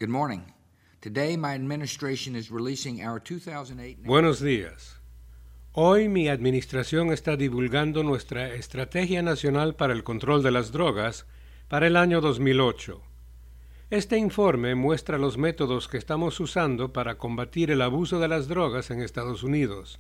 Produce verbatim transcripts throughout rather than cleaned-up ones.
Good morning. Today my administration is releasing our two thousand eight... Buenos días. Hoy mi administración está divulgando nuestra Estrategia Nacional para el Control de las Drogas para el año dos mil ocho. Este informe muestra los métodos que estamos usando para combatir el abuso de las drogas en Estados Unidos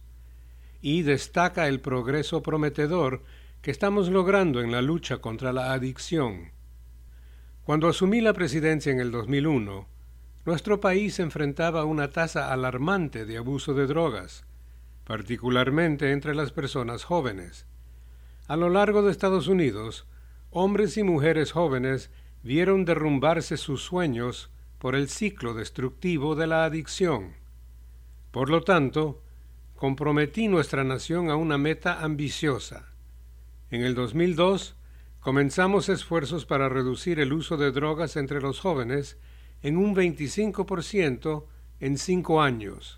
y destaca el progreso prometedor que estamos logrando en la lucha contra la adicción. Cuando asumí la presidencia en el dos mil uno, nuestro país enfrentaba una tasa alarmante de abuso de drogas, particularmente entre las personas jóvenes. A lo largo de Estados Unidos, hombres y mujeres jóvenes vieron derrumbarse sus sueños por el ciclo destructivo de la adicción. Por lo tanto, comprometí nuestra nación a una meta ambiciosa. En el dos mil dos, comenzamos esfuerzos para reducir el uso de drogas entre los jóvenes en un veinticinco por ciento en cinco años.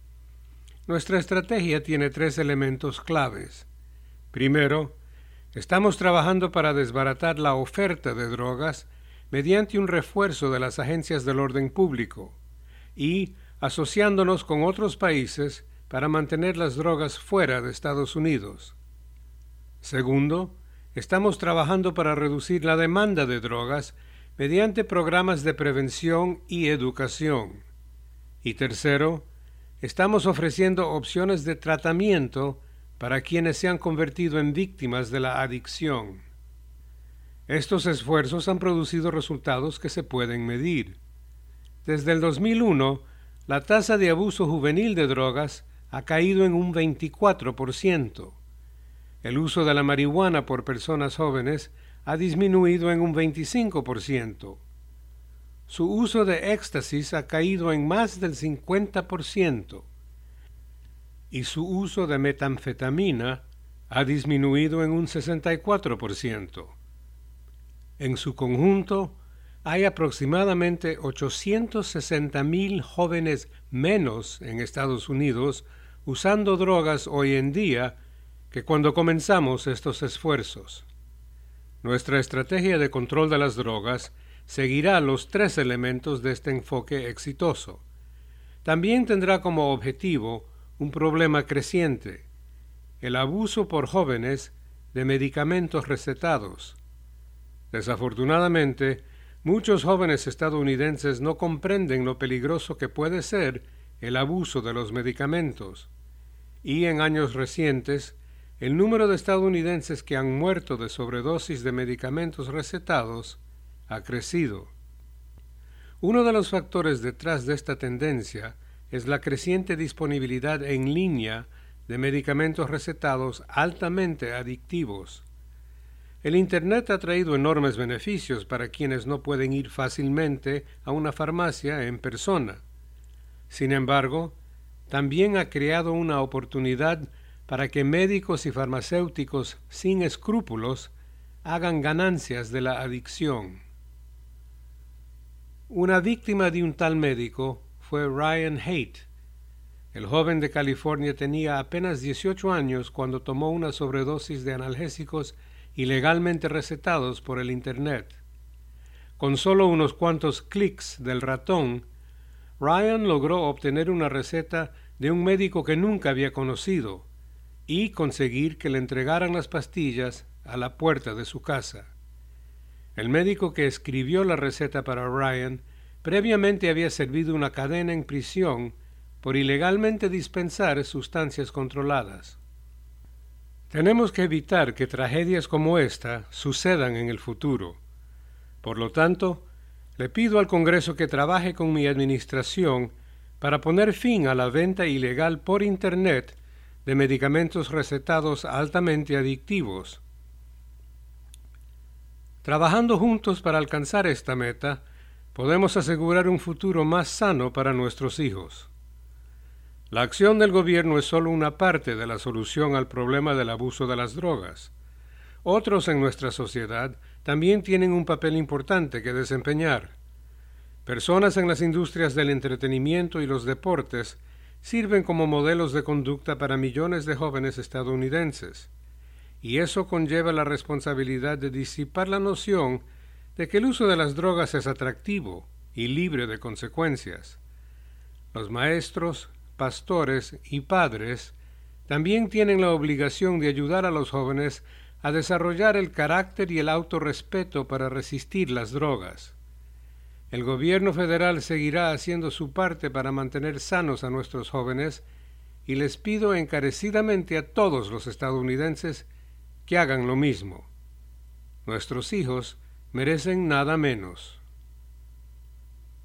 Nuestra estrategia tiene tres elementos claves. Primero, estamos trabajando para desbaratar la oferta de drogas mediante un refuerzo de las agencias del orden público y asociándonos con otros países para mantener las drogas fuera de Estados Unidos. Segundo, estamos trabajando para reducir la demanda de drogas mediante programas de prevención y educación. Y tercero, estamos ofreciendo opciones de tratamiento para quienes se han convertido en víctimas de la adicción. Estos esfuerzos han producido resultados que se pueden medir. Desde el dos mil uno, la tasa de abuso juvenil de drogas ha caído en un veinticuatro por ciento. El uso de la marihuana por personas jóvenes ha disminuido en un veinticinco por ciento. Su uso de éxtasis ha caído en más del cincuenta por ciento. Y su uso de metanfetamina ha disminuido en un sesenta y cuatro por ciento. En su conjunto, hay aproximadamente ochocientos sesenta mil jóvenes menos en Estados Unidos usando drogas hoy en día que cuando comenzamos estos esfuerzos. Nuestra estrategia de control de las drogas seguirá los tres elementos de este enfoque exitoso. También tendrá como objetivo un problema creciente, el abuso por jóvenes de medicamentos recetados. Desafortunadamente, muchos jóvenes estadounidenses no comprenden lo peligroso que puede ser el abuso de los medicamentos, y en años recientes, el número de estadounidenses que han muerto de sobredosis de medicamentos recetados ha crecido. Uno de los factores detrás de esta tendencia es la creciente disponibilidad en línea de medicamentos recetados altamente adictivos. El Internet ha traído enormes beneficios para quienes no pueden ir fácilmente a una farmacia en persona. Sin embargo, también ha creado una oportunidad para que médicos y farmacéuticos sin escrúpulos hagan ganancias de la adicción. Una víctima de un tal médico fue Ryan Haight. El joven de California tenía apenas dieciocho años cuando tomó una sobredosis de analgésicos ilegalmente recetados por el Internet. Con solo unos cuantos clics del ratón, Ryan logró obtener una receta de un médico que nunca había conocido y conseguir que le entregaran las pastillas a la puerta de su casa. El médico que escribió la receta para Ryan previamente había servido una cadena en prisión por ilegalmente dispensar sustancias controladas. Tenemos que evitar que tragedias como esta sucedan en el futuro. Por lo tanto, le pido al Congreso que trabaje con mi administración para poner fin a la venta ilegal por Internet de medicamentos recetados altamente adictivos. Trabajando juntos para alcanzar esta meta, podemos asegurar un futuro más sano para nuestros hijos. La acción del gobierno es solo una parte de la solución al problema del abuso de las drogas. Otros en nuestra sociedad también tienen un papel importante que desempeñar. Personas en las industrias del entretenimiento y los deportes sirven como modelos de conducta para millones de jóvenes estadounidenses, y eso conlleva la responsabilidad de disipar la noción de que el uso de las drogas es atractivo y libre de consecuencias. Los maestros, pastores y padres también tienen la obligación de ayudar a los jóvenes a desarrollar el carácter y el autorrespeto para resistir las drogas. El gobierno federal seguirá haciendo su parte para mantener sanos a nuestros jóvenes y les pido encarecidamente a todos los estadounidenses que hagan lo mismo. Nuestros hijos merecen nada menos.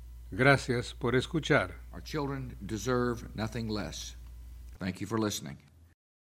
Gracias por escuchar. Our children deserve nothing less. Thank you for listening.